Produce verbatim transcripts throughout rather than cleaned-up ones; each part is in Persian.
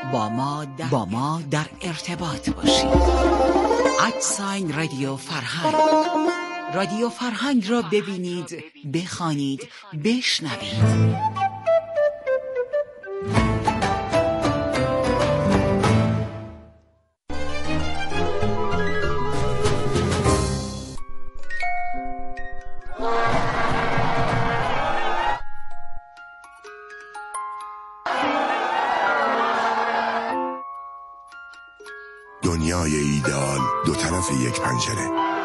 با ما در, با ما در ارتباط باشید. ادساین رادیو فرهنگ. رادیو فرهنگ را ببینید، بخوانید، بشنوید. دنیای ایدئال دو طرف یک پنجره.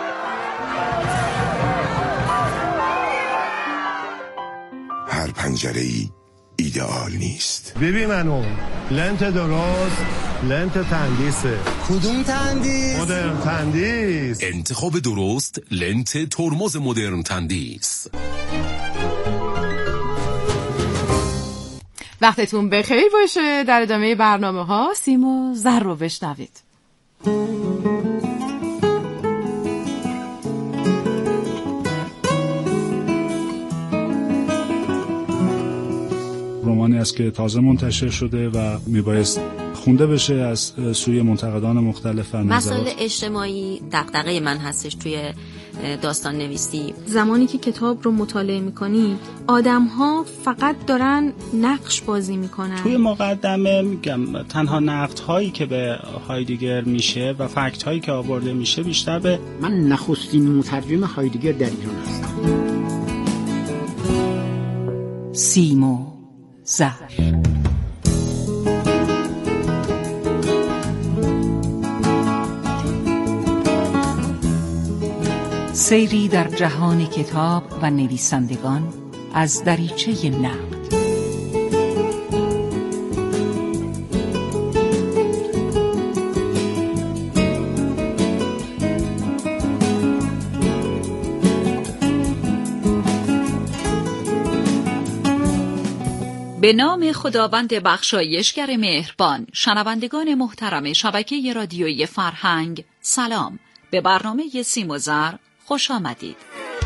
هر پنجره ای ایدئال نیست. ببین منو لنت درست، لنت تندیسه. کدوم تندیس؟ مدرن تندیس. انتخاب درست لنت ترمز مدرن تندیس. وقتتون بخیر باشه. در ادامه برنامه ها سیم و زر رو بشنوید. رمانی است که تازه منتشر شده و میبایست خونده بشه از سوی منتقدان مختلف. مسائل اجتماعی دغدغه من هستش توی داستان نویسی. زمانی که کتاب رو مطالعه میکنی آدم‌ها فقط دارن نقش بازی میکنن. توی مقدمه میگم تنها نقدهایی که به هایدگر میشه و فکت‌هایی که آورده میشه بیشتر به من نخستین مترجم هایدگر در ایران هستم. سیم و زر. سیری در جهان کتاب و نویسندگان از دریچه نقد. به نام خداوند بخشایشگر مهربان. شنوندگان محترم شبکه رادیویی فرهنگ، سلام. به برنامه سیم و زر خوش آمدید.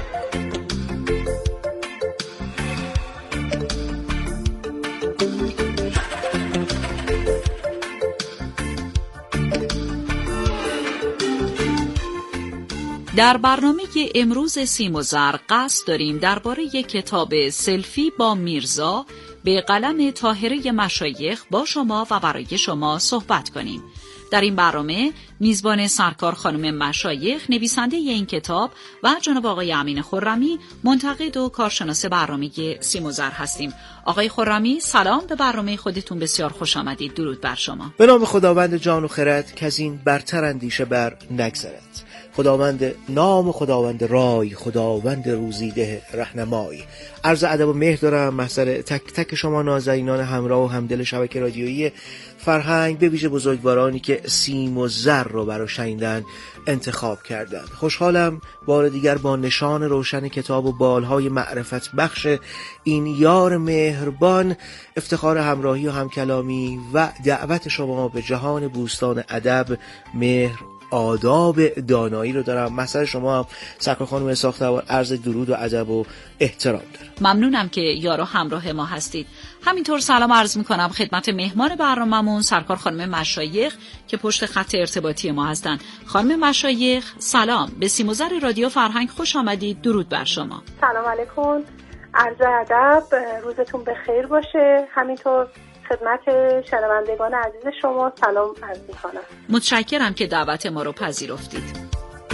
در برنامه امروز سیم و زر قصد داریم درباره یک کتاب سلفی با میرزا به قلم طاهره مشایخ با شما و برای شما صحبت کنیم. در این برنامه میزبان سرکار خانم مشایخ، نویسنده این کتاب، و جناب آقای امین خرمی، منتقد و کارشناس برنامه سیم و زر هستیم. آقای خرمی سلام، به برنامه خودتون بسیار خوش آمدید. درود بر شما. به نام خداوند جان و خرد که از این برتر اندیشه بر نگذرد. خداوند نام، خداوند رای، خداوند روزیده رهنمای. عرض ادب و مهر دارم محضر تک تک شما نازنینان همراه و همدل شبکه رادیویی فرهنگ، به ویژه بزرگوارانی که سیم و زر رو برای شنیدن انتخاب کردند. خوشحالم بار دیگر با نشان روشن کتاب و بالهای معرفت بخش این یار مهربان افتخار همراهی و همکلامی و دعوت شما به جهان بوستان ادب، مهر، آداب، دانایی رو دارم. مسئله شما هم سرکار خانم ساختوار عرض درود و ادب و احترام دارم. ممنونم که یارو همراه ما هستید. همینطور سلام عرض میکنم خدمت مهمان برنامه‌مون سرکار خانم مشایخ که پشت خط ارتباطی ما هستن. خانم مشایخ سلام، به سیم و زر رادیو فرهنگ خوش آمدید. درود بر شما. سلام علیکم، عرض ادب، روزتون بخیر باشه. همینطور خدمت شنوندگان عزیز شما سلام عرض می‌کنم. متشکرم که دعوت ما رو پذیرفتید.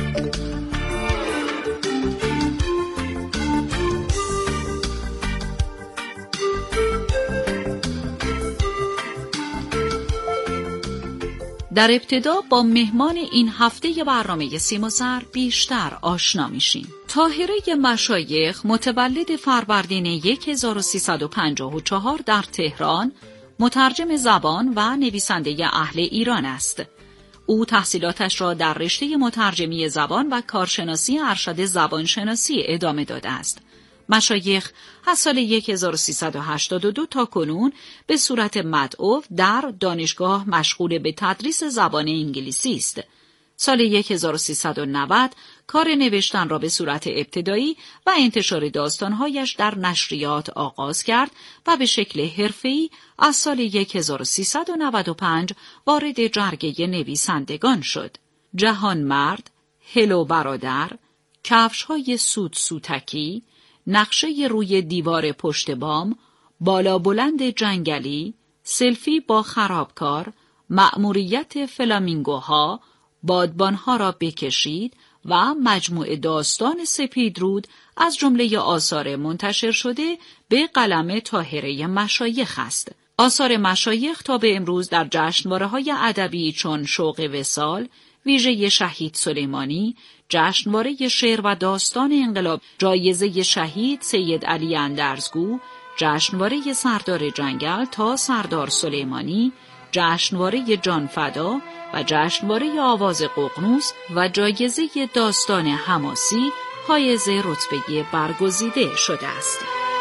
در ابتدا با مهمان این هفته برنامه سیم و زر بیشتر آشنا میشیم. طاهره مشایخ متولد فروردین هزار و سیصد و پنجاه و چهار در تهران، مترجم زبان و نویسنده اهل ایران است. او تحصیلاتش را در رشته مترجمی زبان و کارشناسی ارشد زبانشناسی ادامه داده است. مشایخ از سال هزار و سیصد و هشتاد و دو تا کنون به صورت مدعو در دانشگاه مشغول به تدریس زبان انگلیسی است. سال هزار و سیصد و نود کار نوشتن را به صورت ابتدایی و انتشار داستانهایش در نشریات آغاز کرد و به شکل حرفه‌ای از سال هزار و سیصد و نود و پنج وارد جرگه نویسندگان شد. جهان مرد، هلو برادر، کفش‌های سود سوتکی، نقشه روی دیوار پشت بام، بالا بلند جنگلی، سلفی با خرابکار، مأموریت فلامینگوها، بادبانها را بکشید و مجموعه داستان سپیدرود از جمله آثار منتشر شده به قلم طاهره مشایخ است. آثار مشایخ تا به امروز در جشنواره‌های ادبی چون شوق وصال، ویژه شهید سلیمانی، جشنواره شعر و داستان انقلاب، جایزه شهید سید علی اندرزگو، جشنواره سردار جنگل تا سردار سلیمانی، جشنواره جانفدا و جشنواره آواز ققنوس و جایزه داستان حماسی حایز رتبه برگزیده شده است.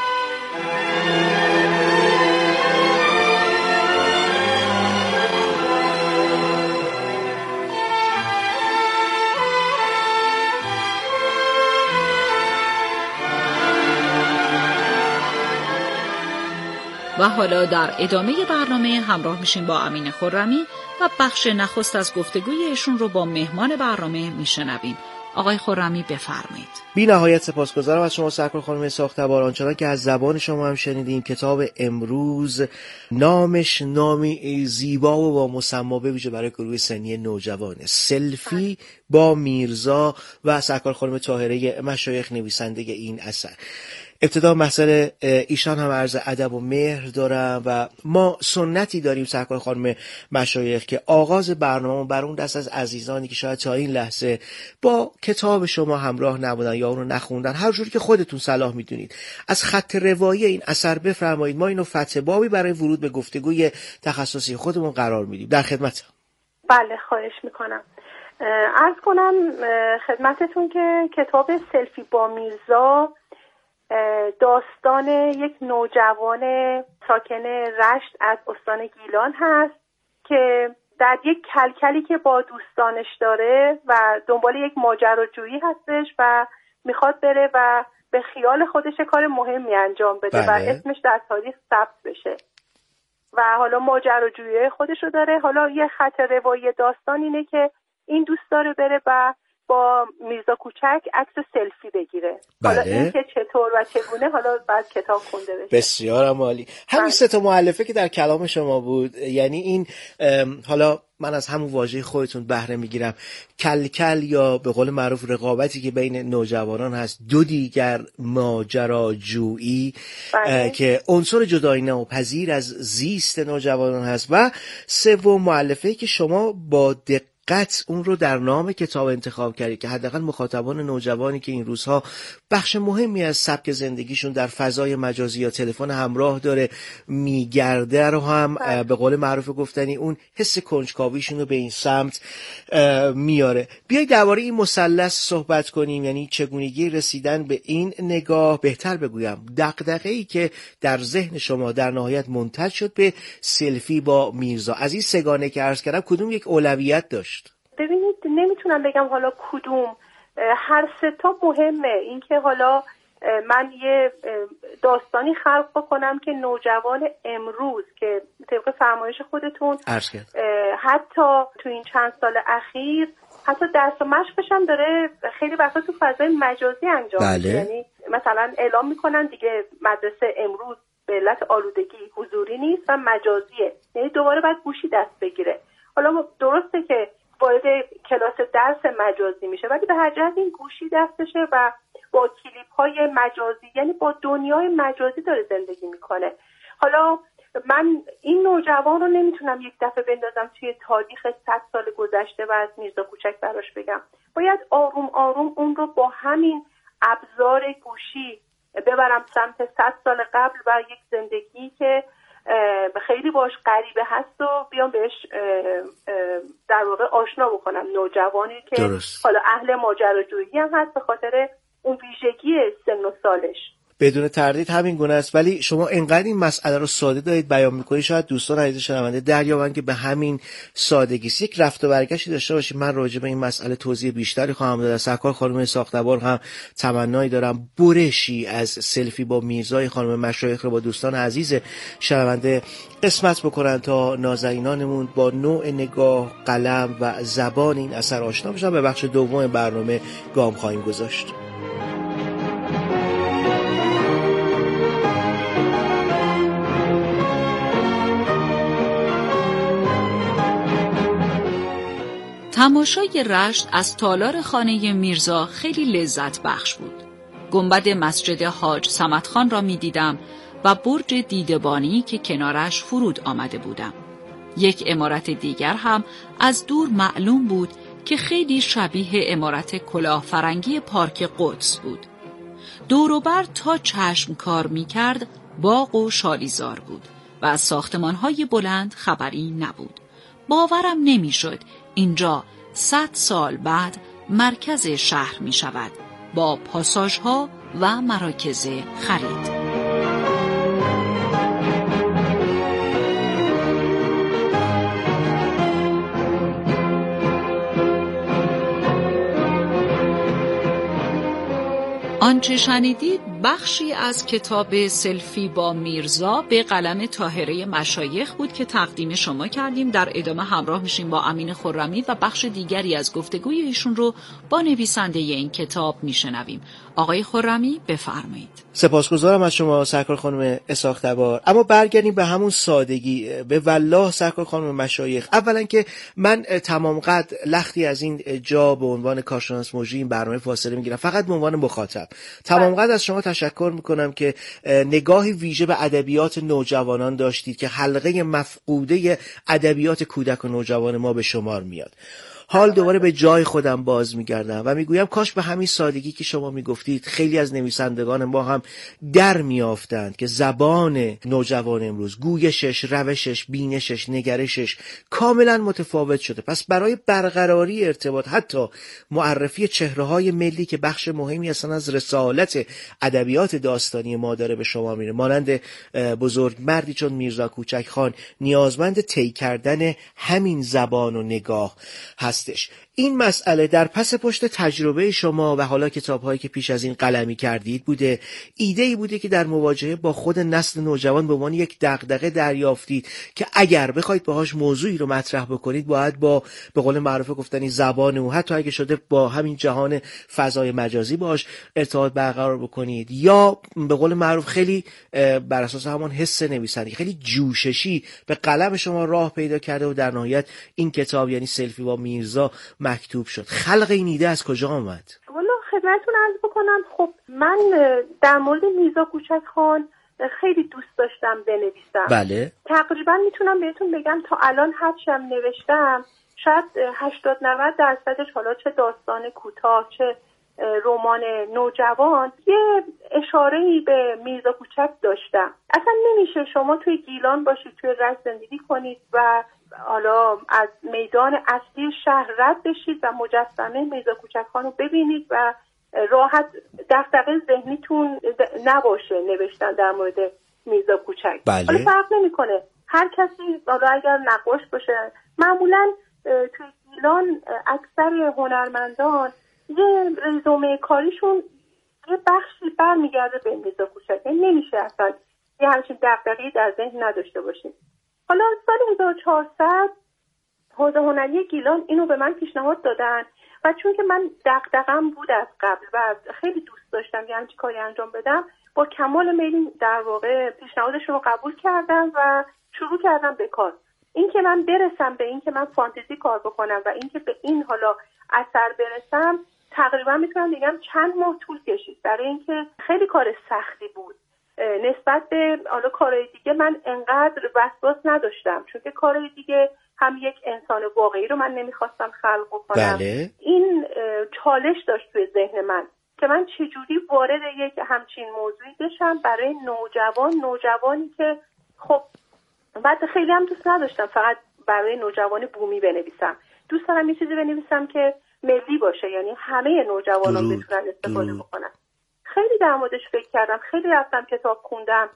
و حالا در ادامه برنامه همراه میشیم با امین خرمی و بخش نخست از گفتگوی ایشون رو با مهمان برنامه میشنویم. آقای خرمی بفرمایید. بی نهایت سپاسگزارم از شما سرکار خانم ساختبار. آنچنان که از زبان شما هم شنیدیم کتاب امروز نامش نامی زیبا و با مسما به ویژه برای گروه سنی نوجوانه، سلفی با میرزا و سرکار خانم طاهره مشایخ نویسنده این اثر. ابتدا مسئله ایشان هم عرض ادب و مهر دارم و ما سنتی داریم سرکار خانم مشایخ که آغاز برنامه بر اون دست از عزیزانی که شاید تا این لحظه با کتاب شما همراه نبودن یا اون رو نخوندن، هر جوری که خودتون صلاح میدونید، از خط روایی این اثر بفرمایید. ما اینو فتح بابی برای ورود به گفتگوی تخصصی خودمون قرار میدیم. در خدمت. بله، خواهش میکنم. عرض کنم خدمتتون که کتاب سلفی با میرزا داستان یک نوجوان ساکن رشت از استان گیلان هست که در یک کلکلی که با دوستانش داره و دنبال یک ماجراجویی هستش و میخواد بره و به خیال خودش کار مهمی انجام بده بله. و اسمش در تاریخ ثبت بشه و حالا ماجراجویی خودشو داره. حالا یه خط روایی داستان اینه که این دوست داره بره و با میرزا کوچک عکس سلفی بگیره. بله. حالا این که چطور و چگونه حالا بعد کتاب خونده بشه. بسیار عالی. همین سه تا مؤلفه که در کلام شما بود، یعنی این حالا من از همون واژه خودتون بهره میگیرم، کلکل یا به قول معروف رقابتی که بین نوجوانان هست، دو دیگر ماجراجویی که عنصر جدایی ناپذیر از زیست نوجوانان هست و سوم مؤلفه‌ای که شما با دقت قطع اون رو در نام کتاب انتخاب کردی که حداقل مخاطبان نوجوانی که این روزها بخش مهمی از سبک زندگیشون در فضای مجازی یا تلفن همراه داره میگرده رو هم به قول معروف گفتنی اون حس کنجکاویشون رو به این سمت میاره. بیایید درباره این مثلث صحبت کنیم، یعنی چگونگی رسیدن به این نگاه، بهتر بگویم دغدغه‌ای که در ذهن شما در نهایت منتج شد به سلفی با میرزا. از این سگانه که عرض کردم کدوم یک اولویت داشت؟ ببینید نمیتونم بگم حالا کدوم، هر سه تا مهمه. این که حالا من یه داستانی خلق بکنم که نوجوان امروز که طبق فرمایش خودتون حتی تو این چند سال اخیر حتی درس و مشقش هم داره خیلی وقتا تو فضای مجازی انجام میشه. یعنی مثلا اعلام میکنن دیگه مدرسه امروز به علت آلودگی حضوری نیست و مجازیه، یعنی دوباره باید گوشی دست بگیره. حالا درسته که وارد کلاس درس مجازی میشه ولی به هر جهت این گوشی دستشه و با کلیپ های مجازی، یعنی با دنیای مجازی داره زندگی میکنه. حالا من این نوجوان رو نمیتونم یک دفعه بندازم توی تاریخ صد سال گذشته و از میرزا کوچک براش بگم. باید آروم آروم اون رو با همین ابزار گوشی ببرم سمت صد سال قبل و یک زندگی که خیلی باش غریبه هست و بیام بهش در واقع آشنا بکنم. نوجوانی که درست. حالا اهل ماجراجویی هم هست به خاطر اون ویژگی سن و سالش. بدون تردید همین گونه است، ولی شما انقدر این مسئله رو ساده دارید بیان می‌کنید شاید دوستان عزیز شنونده دریابند که به همین سادگی است. یک رفت و برگشتی داشته باشید. من راجع به این مسئله توضیح بیشتری خواهم داد. سرکار خانم ساختبار هم تمنایی دارم برشی از سلفی با میرزای خانم مشایخ رو با دوستان عزیز شنونده قسمت بکنن تا نازنینانمون با نوع نگاه، قلم و زبان این اثر آشنا بشن. به بخش دوم برنامه گام خواهیم گذاشت. تماشای رشت از تالار خانه میرزا خیلی لذت بخش بود. گنبد مسجد حاج صمدخان را می دیدم و برج دیدبانی که کنارش فرود آمده بودم. یک عمارت دیگر هم از دور معلوم بود که خیلی شبیه عمارت کلاه فرنگی پارک قدس بود. دور و بر تا چشم کار می کرد باغ و شالیزار بود و از ساختمان‌های بلند خبری نبود. باورم نمی شد اینجا صد سال بعد مرکز شهر می شود با پاساژها و مراکز خرید. آنچه شنیدید بخشی از کتاب سلفی با میرزا به قلم طاهره مشایخ بود که تقدیم شما کردیم. در ادامه همراه میشیم با امین خرمی و بخش دیگری از گفتگوی ایشون رو با نویسنده این کتاب میشنویم. آقای خرمی بفرمایید. سپاسگزارم از شما سرکار خانم اسحاق‌تبار. اما برگردیم به همون سادگی. به والله سرکار خانم مشایخ، اولا که من تمام قد لختی از این جا به عنوان کارشناس مجری این برنامه فاصله میگیرم، فقط به عنوان مخاطب. تمام قد از شما تشکر میکنم که نگاهی ویژه به ادبیات نوجوانان داشتید که حلقه مفقوده ادبیات کودک و نوجوان ما به شمار میاد. حال دوباره به جای خودم باز میگردم و میگویم کاش به همین سادگی که شما میگفتید خیلی از نویسندگان ما هم در میافتند که زبان نوجوان امروز، گویشش، روشش، بینشش، نگرشش کاملا متفاوت شده. پس برای برقراری ارتباط، حتی معرفی چهره‌های ملی که بخش مهمی هستن از رسالت ادبیات داستانی ما داره به شما میره، مانند بزرگ مردی چون میرزا کوچک خان، نیازمند طی کردن همین زبان و نگاه هستش. این مسئله در پس پشت تجربه شما و حالا کتاب‌هایی که پیش از این قلمی کردید بوده، ایده‌ای بوده که در مواجهه با خود نسل نوجوان به عنوان یک دغدغه دریافتید که اگر بخواید باهاش موضوعی رو مطرح بکنید باید با به قول معروف گفتنی زبان او، حتی اگه شده با همین جهان فضای مجازی باهاش ارتباط برقرار بکنید، یا به قول معروف خیلی بر اساس همون حس نویسندگی خیلی جوششی به قلم شما راه پیدا کرده و در نهایت این کتاب یعنی سلفی با میرزا مکتوب شد. خلق این ایده از کجا آمد؟ والا خدمتتون عرض بکنم، خب من در مورد میرزا کوچک خان خیلی دوست داشتم بنویسم. بله. تقریبا میتونم بهتون بگم تا الان هرچم نوشتم شاید هشتاد نود درصدش، حالا چه داستان کوتاه چه رمان نوجوان، یه اشاره‌ای به میرزا کوچک داشتم. اصلا نمیشه شما توی گیلان باشید، توی رشت زندگی کنید و حالا از میدان اصلی شهر رد بشید و مجسمه میرزا کوچک خان رو ببینید و راحت دغدغه ذهنیتون نباشه نوشتن در مورد میرزا کوچک. بله. حالا فرق نمیکنه هر کسی، حالا اگر نقاش باشه، معمولا توی گیلان اکثر هنرمندان یه رزومه کاریشون یه بخشی برمیگرده به میرزا کوچک. نمیشه اصلا یه همچین دغدغه‌ای در ذهن نداشته باشیم. حالا سال هزار و چهارصد حوزه هنری گیلان اینو به من پیشنهاد دادن و چون که من دغدغه‌ام بود از قبل و خیلی دوست داشتم یه همچین کاری انجام بدم، با کمال میل در واقع پیشنهادشون رو قبول کردم و شروع کردم به کار. این که من برسم به این که من فانتزی کار بکنم و این که به این حالا اثر برسم تقریبا میتونم بگم چند ماه طول کشید، برای اینکه خیلی کار سختی بود. نسبت به حالا کارهای دیگه من انقدر وسواس نداشتم، چون که کارهای دیگه هم یک انسان واقعی رو من نمیخواستم خلق کنم. بله. این چالش داشت توی ذهن من که من چجوری وارد یک همچین موضوعی بشم برای نوجوان نوجوانی که خب بعد خیلی هم دوست نداشتم فقط برای نوجوان بومی بنویسم. دوست دارم یه چیزی بنویسم که ملی باشه، یعنی همه نوجوانان بتونن استفاده بکنن. خیلی در موردش فکر کردم، خیلی رفتم کتاب خوندم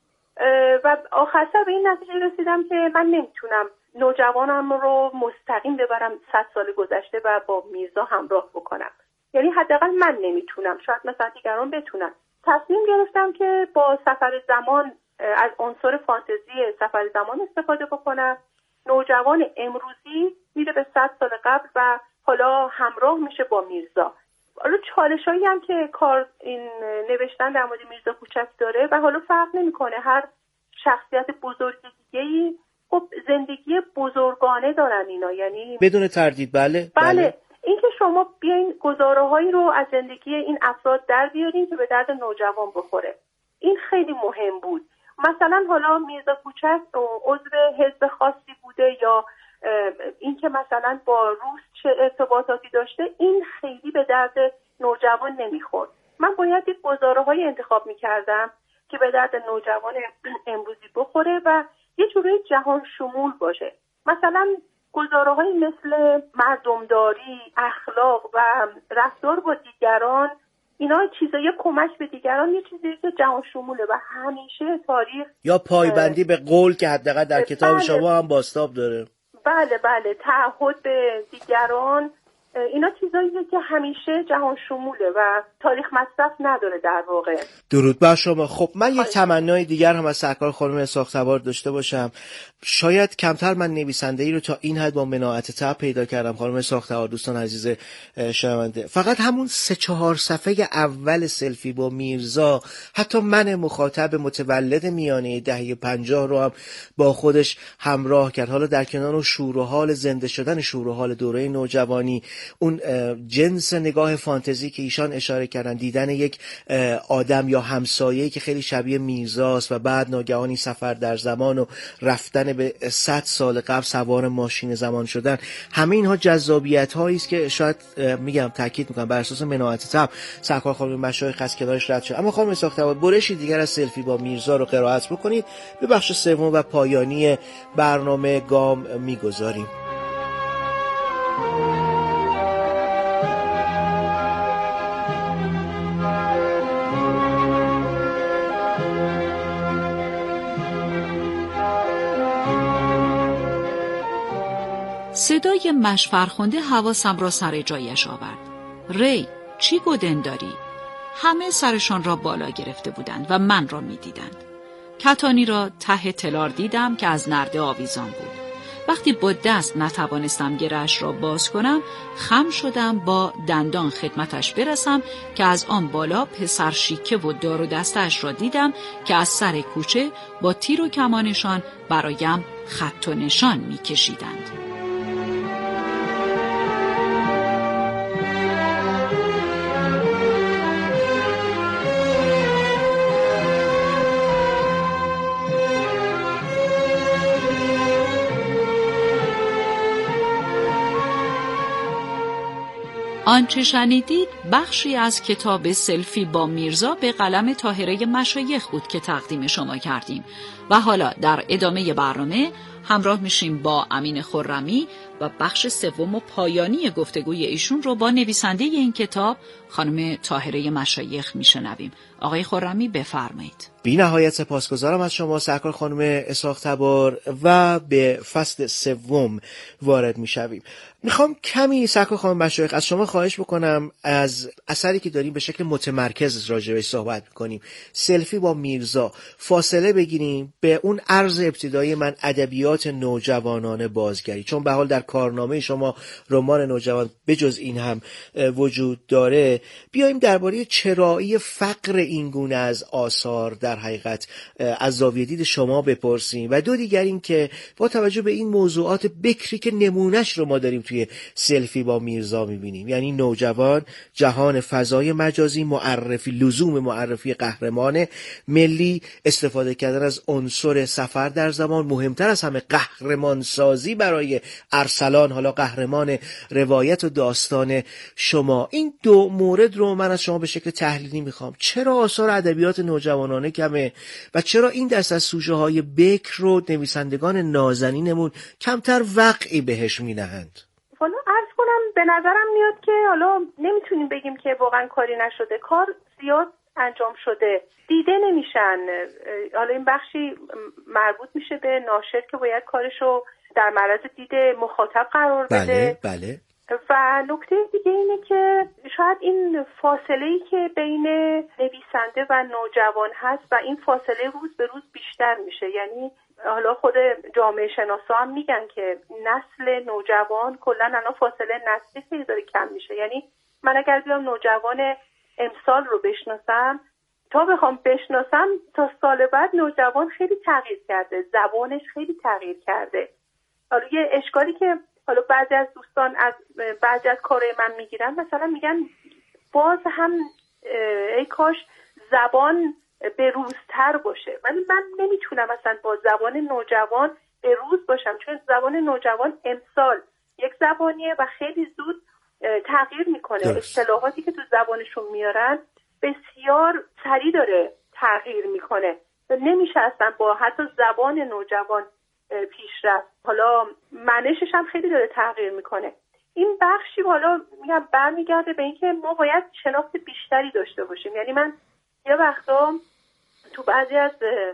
و آخر سر به این نتیجه رسیدم که من نمیتونم نوجوانم رو مستقیم ببرم صد سال گذشته و با میرزا همراه بکنم. یعنی حداقل من نمیتونم، شاید مثلا دیگران بتونن. تصمیم گرفتم که با سفر زمان از عنصر فانتزی سفر زمان استفاده بکنم. نوجوان امروزی میره به صد سال قبل و حالا همراه میشه با میرزا. حالا چالشایی هم که کار این نوشتن در مورد میرزا کوچک داره و حالا فرق نمیکنه، هر شخصیت بزرگ دیگه‌ای خب زندگی بزرگانه دارن اینا، یعنی بدون تردید. بله بله, بله. اینکه شما بیاین گزاره‌هایی رو از زندگی این افراد در بیارین که به درد نوجوان بخوره، این خیلی مهم بود. مثلا حالا میرزا کوچک عضو حزب خاصی بوده یا اینکه مثلا با روس چه ارتباطاتی داشته، این خیلی به درد نوجوان نمیخورد. من باید یک گزاره‌های انتخاب می‌کردم که به درد نوجوان امروزی بخوره و یه جوری جهان شمول باشه. مثلا گزاره‌هایی مثل مردمداری، اخلاق و رفتار با دیگران، اینا چیزایی کمک به دیگران، یه چیزی که جهان شموله و همیشه تاریخ یا پایبندی به قول که حداقل در کتاب بله. شما هم بازتاب داره. بله بله تعهد به دیگران، اینا چیزاییه که همیشه جهان شموله و تاریخ مصرف نداره در واقع. درود بر شما. خب من یک تمنای دیگر هم از سرکار خانم اسحاق تبار داشته باشم. شاید کمتر من نویسنده‌ای رو تا این حد با مناعت طبع پیدا کردم خانم اسحاق تبار. دوستان عزیز شنونده، فقط همون سه چهار صفحه اول سلفی با میرزا، حتی من مخاطب متولد میانه دهه پنجاه رو هم با خودش همراه کرد. حالا در کنار شور و حال زنده شدن شور و حال دوره نوجوانی، اون جنس نگاه فانتزی که ایشان اشاره کردن، دیدن یک آدم یا همسایه‌ای که خیلی شبیه میرزاست و بعد ناگهانی سفر در زمان و رفتن به صد سال قبل، سوار ماشین زمان شدن، همه اینها جذابیت هایی است که شاید میگم تاکید میکنم بر اساس مناعت طبع سرکار خانم مشایخ از کنارش رد شد. اما خانم اسحاق تبار، برشی دیگر از سلفی با میرزا رو قرائت بکنید، به بخش سوم و پایانی برنامه گام میگذاریم. صدای مش فرخنده حواسم را سر جایش آورد. ری، چی گودن داری؟ همه سرشان را بالا گرفته بودند و من را می دیدند. کتانی را ته تلار دیدم که از نرده آویزان بود. وقتی با دست نتوانستم گره‌اش را باز کنم، خم شدم با دندان خدمتش برسم که از آن بالا پسر شیکه و دار و دستش را دیدم که از سر کوچه با تیر و کمانشان برایم خط و نشان می کشیدند. آنچه شنیدید بخشی از کتاب سلفی با میرزا به قلم طاهره مشایخ بود که تقدیم شما کردیم و حالا در ادامه برنامه همراه میشیم با امین خرمی و بخش سوم و پایانی گفتگوی ایشون رو با نویسنده این کتاب خانم طاهره مشایخ میشنویم. آقای خرمی بفرمایید. بی نهایت سپاسگزارم از شما سرکار خانم اسحاق تبار و به فصل سوم وارد میشویم. میخوام کمی سرکار خانم مشایخ از شما خواهش بکنم از اثری که داریم به شکل متمرکز راجعش صحبت میکنیم، سلفی با میرزا، فاصله بگیریم به اون عرض ابتدایی من، ادبیات نوجوانان بازگری، چون به حال در کارنامه شما رمان نوجوان بجز این هم وجود داره. بیایم درباره چرایی فقر این گونه از آثار در حقیقت از زاویه دید شما بپرسیم و دو دیگر این که با توجه به این موضوعات بکری که نمونهش رو ما داریم توی سلفی با میرزا میبینیم، یعنی نوجوان، جهان فضای مجازی، معرفی، لزوم معرفی قهرمان ملی، استفاده کردن از عنصر سفر در زمان، مهمتر از همه قهرمان سازی برای ارسلان، حالا قهرمان روایت و داستان شما. این دو مورد رو من از شما به شکل تحلیلی میخوام. چرا آثار ادبیات نوجوانانه کمه و چرا این دست از سوژه های بکر رو نویسندگان نازنینمون کمتر وقعی بهش مینهند؟ حالا عرض کنم به نظرم میاد که حالا نمیتونیم بگیم که واقعا کاری نشده، کار زیاد انجام شده دیده نمیشن. حالا این بخشی مربوط میشه به ناشر که باید کارشو در معرض دید مخاطب قرار بده. بله بله. و نکته دیگه اینه که شاید این فاصله‌ای که بین نویسنده و نوجوان هست و این فاصله روز به روز بیشتر میشه. یعنی حالا خود جامعه شناسا هم میگن که نسل نوجوان کلا الان فاصله نسلی خیلی داره کم میشه. یعنی من اگر بیام نوجوان امسال رو بشناسم، تا بخوام بشناسم تا سال بعد نوجوان خیلی تغییر کرده، زبانش خیلی تغییر کرده. حالا یه اشکالی که حالا بعضی از دوستان از بعضی از کارهای من میگیرن، مثلا میگن باز هم ای کاش زبان به روزتر باشه. ولی من نمیتونم مثلا با زبان نوجوان به روز باشم، چون زبان نوجوان امسال یک زبانیه و خیلی زود تغییر میکنه. اصطلاحاتی که تو زبانشون میارن بسیار سریع داره تغییر میکنه و نمیشه اصلا با حتی زبان نوجوان پیشرفت. حالا معنیش هم خیلی داره تغییر میکنه. این بخشی حالا میگم برمیگرده به اینکه ما باید شناخت بیشتری داشته باشیم. یعنی من یه وقتا تو بعضی از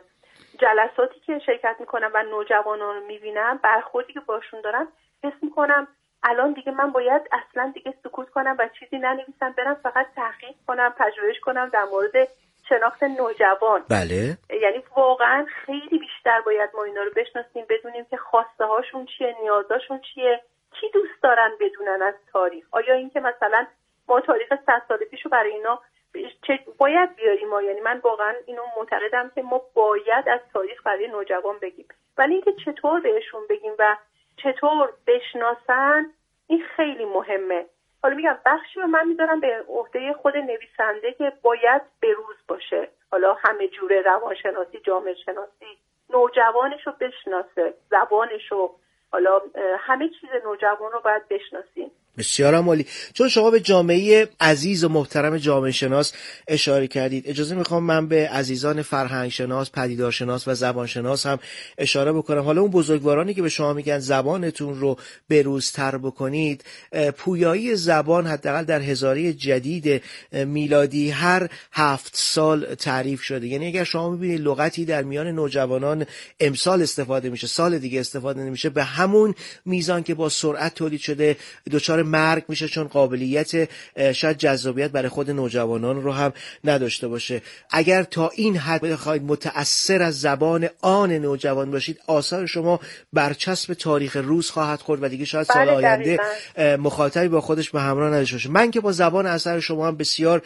جلساتی که شرکت میکنم و نوجوانان رو میبینم، برخوردی که باشون دارم، حس میکنم الان دیگه من باید اصلا دیگه سکوت کنم و چیزی ننویسم، برم فقط تحقیق کنم، پژوهش کنم در مورد شناخت نوجوان. بله. یعنی واقعا خیلی بیشتر باید ما اینا رو بشناسیم، بدونیم که خواسته هاشون چیه، نیازاشون چیه، چی دوست دارن بدونن از تاریخ. آیا اینکه مثلا ما تاریخ صد سال پیشو برای اینا چه باید بیاریم ما؟ یعنی من واقعا اینو معتقدم که ما باید از تاریخ برای نوجوان بگیم، ولی اینکه چطور بهشون بگیم و چطور بشناسن این خیلی مهمه. حالا میگم بخشی رو من میذارم به عهده خود نویسنده که باید به روز باشه. حالا همه جوره، روانشناسی، جامعه شناسی، نوجوانشو بشناسه، زبانشو، حالا همه چیز نوجوان رو باید بشناسیم. بسیار عالی. چون شما به جامعه عزیز و محترم جامعه شناس اشاره کردید، اجازه میخوام من به عزیزان فرهنگ شناس، پدیدار شناس و زبان شناس هم اشاره بکنم. حالا اون بزرگوارانی که به شما میگن زبانتون رو بروزتر بکنید، پویایی زبان حداقل در هزاره جدید میلادی هر هفت سال تعریف شده. یعنی اگر شما میبینید لغتی در میان نوجوانان امسال استفاده میشه، سال دیگه استفاده نمیشه، به همون میزان که با سرعت تولید شده دچار مرگ میشه، چون قابلیت شاید جذابیت برای خود نوجوانان رو هم نداشته باشه. اگر تا این حد بخواید متأثر از زبان آن نوجوان باشید، آثار شما برچسب تاریخ روز خواهد خورد و دیگه شاید سال آینده مخاطبی با خودش به همراه نداشته باشه. من که با زبان اثر شما هم بسیار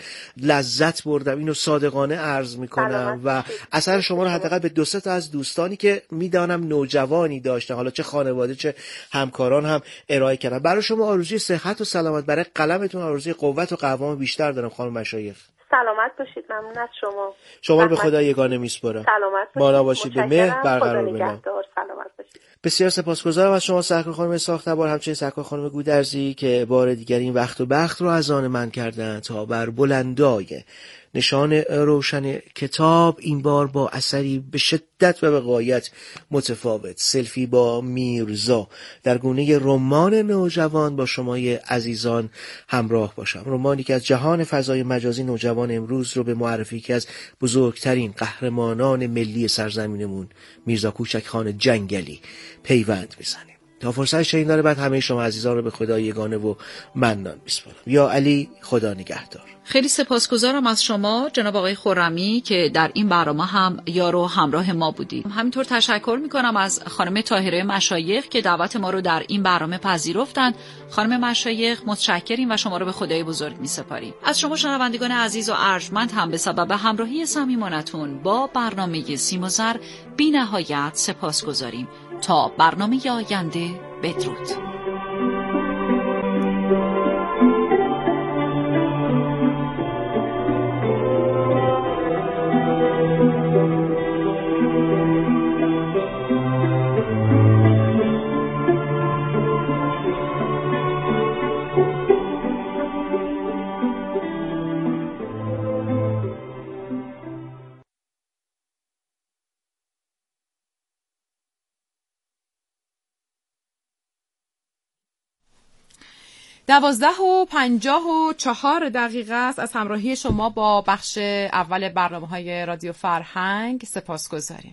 لذت بردم، اینو صادقانه عرض میکنم و اثر شما رو حداقل به دو سه تا از دوستانی که میدانم نوجوانی داشتن، حالا چه خانواده چه همکاران، هم ارائه کردم. برای شما آرزوی صحت و سلامت، برای قلمتون آرزوی قوت و قوام بیشتر دارم خانم مشایخ. سلامت باشید. ممنون از شما. شما رو به خدا یگانه میسپارم. سلامت باشید. بالا باشید، به مهر برقرار بمانید. سلامت باشید. بسیار سپاسگزارم از شما سرکار خانم ساختبار، همچنین سرکار خانم گودرزی که بار دیگر این وقت و بخت رو از آن من کردند تا بر بلندای نشان روشن کتاب این بار با اثری به شدت و به غایت متفاوت، سلفی با میرزا، در گونه رمان نوجوان با شمای عزیزان همراه باشم. رمانی که از جهان فضای مجازی نوجوان امروز رو به معرفی که از بزرگترین قهرمانان ملی سرزمینمون میرزا کوچک خان جنگلی پیوند بزنیم. تا فرصت شنیدن بعد همه شما عزیزان رو به خدا یگانه و منان میسپارم. یا علی، خدا نگهدار. خیلی سپاسگزارم از شما جناب آقای خرمی که در این برنامه هم یار و همراه ما بودید. همینطور تشکر میکنم از خانم طاهره مشایخ که دعوت ما رو در این برنامه پذیرفتند. خانم مشایخ متشکریم و شما رو به خدای بزرگ میسپاریم. از شما شنوندگان عزیز و ارجمند هم به سبب همراهی صمیمانتون با برنامه سیم و زر بی نهایت سپاسگزاریم. تا برنامه آینده، بدرود. دوازده و پنجاه و چهار دقیقه است. از همراهی شما با بخش اول برنامه‌های رادیو فرهنگ سپاس گذاریم.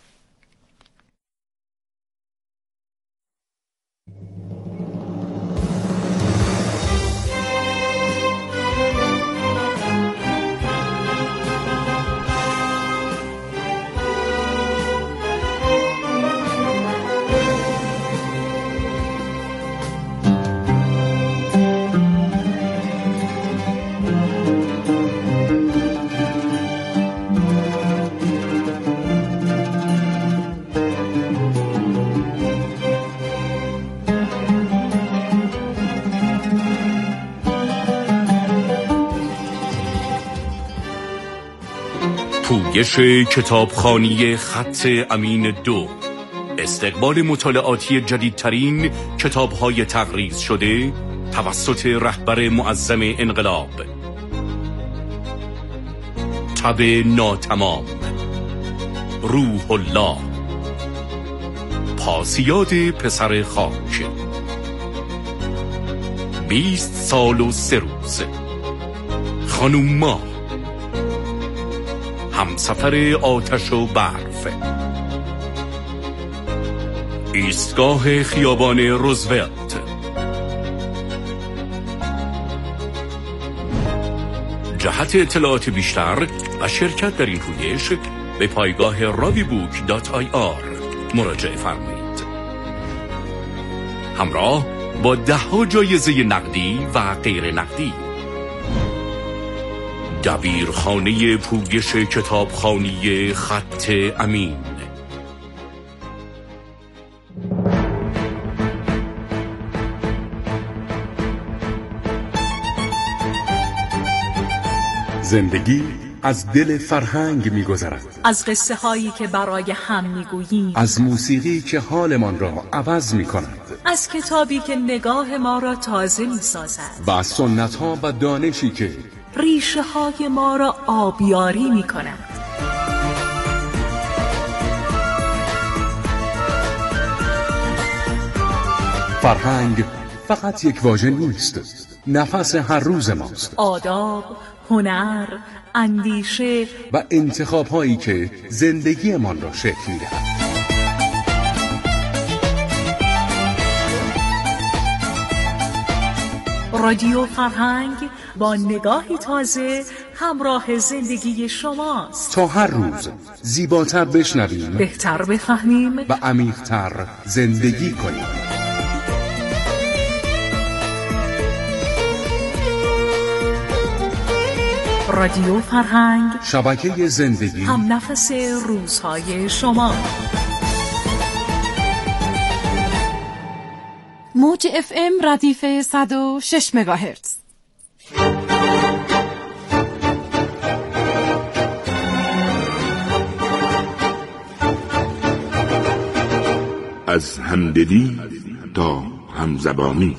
پوگش کتابخوانی خط امین دو، استقبال مطالعاتی جدیدترین کتاب‌های تقریض شده توسط رهبر معظم انقلاب. تب ناتمام، روح الله، پاسیاد پسر خاک، بیست سال و سه روز، خانوم ما، همسفر آتش و برف، ایستگاه خیابان روزولت، جهت اطلاعات بیشتر و شرکت در این پویش به پایگاه راوی بوک دات آی آر مراجعه فرمایید. همراه با ده ها جایزه نقدی و غیر نقدی. دبیرخانه پوگش کتابخوانی خط امین. زندگی از دل فرهنگ می‌گذرد. از قصه هایی که برای هم می‌گوییم. از موسیقی که حالمان را عوض می‌کند. از کتابی که نگاه ما را تازه می‌سازد. و از سنت‌ها و دانشی که ریشه های ما را آبیاری می کند. فرهنگ فقط یک واژه نیست، نفس هر روز ماست. آداب، هنر، اندیشه و انتخاب هایی که زندگی من را شکل می دهد. رادیو فرهنگ با نگاهی تازه همراه زندگی شماست. تا هر روز زیباتر بشنویم، بهتر بفهمیم و عمیق‌تر زندگی کنیم. رادیو فرهنگ، شبکه زندگی، هم نفس روزهای شما. موج اف ام ردیف صد و شش مگاهرتز. از همدلی تا همزبانی.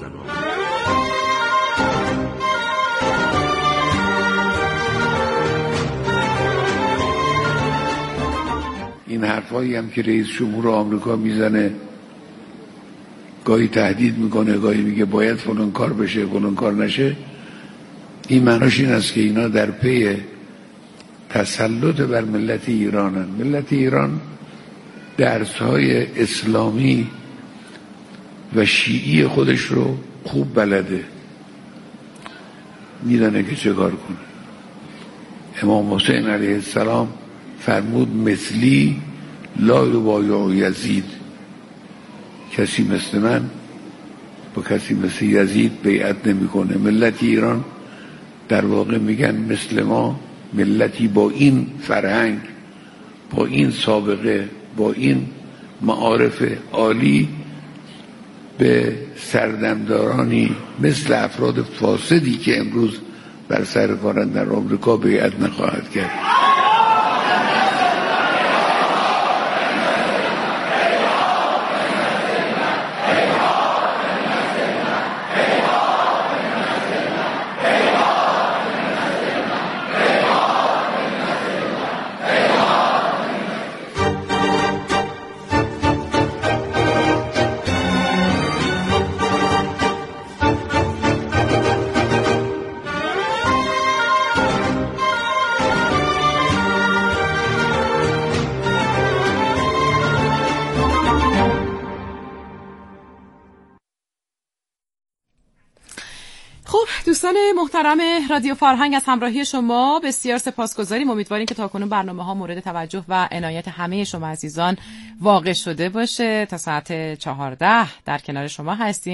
این حرفایی هم که رئیس جمهور آمریکا میزنه، گاهی تهدید میکنه، گاهی میگه باید فلان کار بشه فلان کار نشه، این معناش این است که اینا در پی تسلط بر ملت ایرانن. ملت ایران درسهای اسلامی و شیعی خودش رو خوب بلده، میدونه که چه کار کنه. امام حسین علیه السلام فرمود مثلی لا یبایع یزید، کسی مثل من با کسی مثل یزید بیعت نمیکنه. ملت ایران در واقع میگن مثل ما، ملتی با این فرهنگ، با این سابقه، با این معارف عالی به سردمدارانی مثل افراد فاسدی که امروز بر سر کارن در آمریکا بیعت نخواهد کرد. خب دوستان محترم رادیو فرهنگ، از همراهی شما بسیار سپاسگزاریم. امیدواریم که تاکنون برنامه ها مورد توجه و عنایت همه شما عزیزان واقع شده باشه. تا ساعت چهارده در کنار شما هستیم.